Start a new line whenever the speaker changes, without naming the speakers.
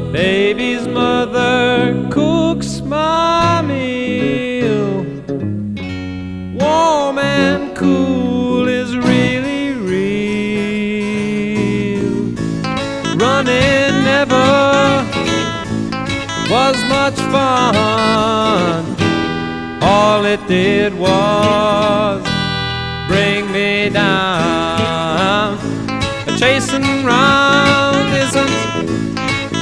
Baby's mother cooks my meal. Warm and cool is really real. Running never was much fun. All it did was bring me down. Chasing